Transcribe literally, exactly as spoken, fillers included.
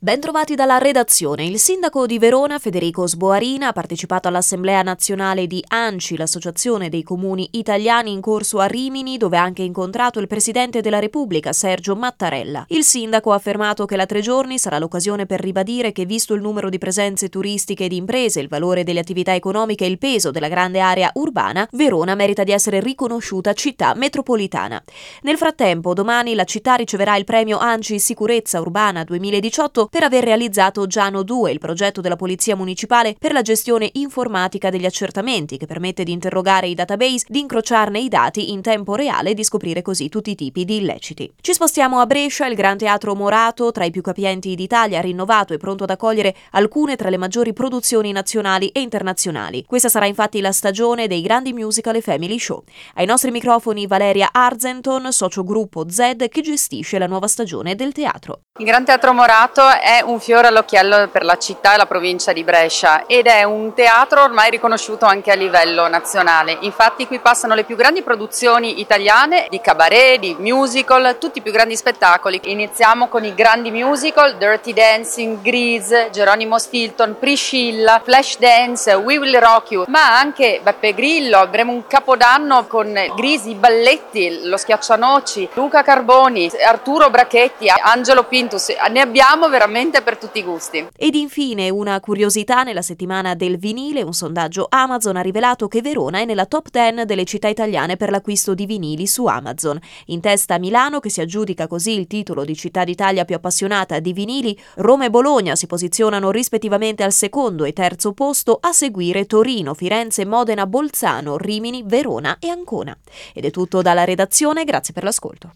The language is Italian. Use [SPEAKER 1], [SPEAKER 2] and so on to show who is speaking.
[SPEAKER 1] Bentrovati dalla redazione. Il sindaco di Verona, Federico Sboarina, ha partecipato all'Assemblea Nazionale di ANCI, l'Associazione dei Comuni Italiani, in corso a Rimini, dove ha anche incontrato il Presidente della Repubblica, Sergio Mattarella. Il sindaco ha affermato che la tre giorni sarà l'occasione per ribadire che, visto il numero di presenze turistiche e di imprese, il valore delle attività economiche e il peso della grande area urbana, Verona merita di essere riconosciuta città metropolitana. Nel frattempo, domani la città riceverà il premio ANCI Sicurezza Urbana duemiladiciotto per aver realizzato Giano due, il progetto della Polizia Municipale per la gestione informatica degli accertamenti, che permette di interrogare i database, di incrociarne i dati in tempo reale e di scoprire così tutti i tipi di illeciti. Ci spostiamo a Brescia. Il Gran Teatro Morato, tra i più capienti d'Italia, rinnovato e pronto ad accogliere alcune tra le maggiori produzioni nazionali e internazionali. Questa sarà infatti la stagione dei grandi musical e family show. Ai nostri microfoni Valeria Arzenton, socio gruppo Z, che gestisce la nuova stagione del teatro.
[SPEAKER 2] Il Gran Teatro Morato è un fiore all'occhiello per la città e la provincia di Brescia ed è un teatro ormai riconosciuto anche a livello nazionale. Infatti qui passano le più grandi produzioni italiane di cabaret, di musical, tutti i più grandi spettacoli. Iniziamo con i grandi musical: Dirty Dancing, Grease, Geronimo Stilton, Priscilla, Flashdance, We Will Rock You, ma anche Beppe Grillo. Avremo un capodanno con Grease, i balletti, lo Schiaccianoci, Luca Carboni, Arturo Brachetti, Angelo Pintus. Ne abbiamo veramente per tutti i gusti.
[SPEAKER 1] Ed infine una curiosità: nella settimana del vinile un sondaggio Amazon ha rivelato che Verona è nella top dieci delle città italiane per l'acquisto di vinili su Amazon. In testa Milano, che si aggiudica così il titolo di città d'Italia più appassionata di vinili. Roma e Bologna si posizionano rispettivamente al secondo e terzo posto, a seguire Torino, Firenze, Modena, Bolzano, Rimini, Verona e Ancona. Ed è tutto dalla redazione, grazie per l'ascolto.